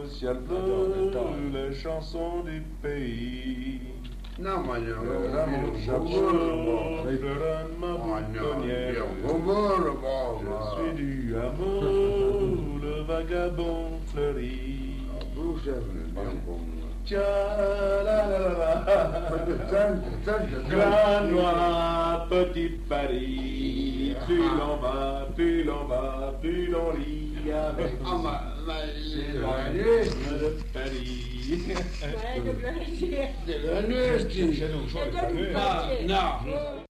ciel bleu, les chansons du pays. Non, ma Le fleuronne ma boutonnière. Je suis du hameau, le vagabond fleuri. Tcha la la la la. Grand noir, petit Paris. Plus l'on va, plus l'on va, plus l'on rit avec de Paris. Ouais, de plaisir. De la nuit, Je donne une papier. non.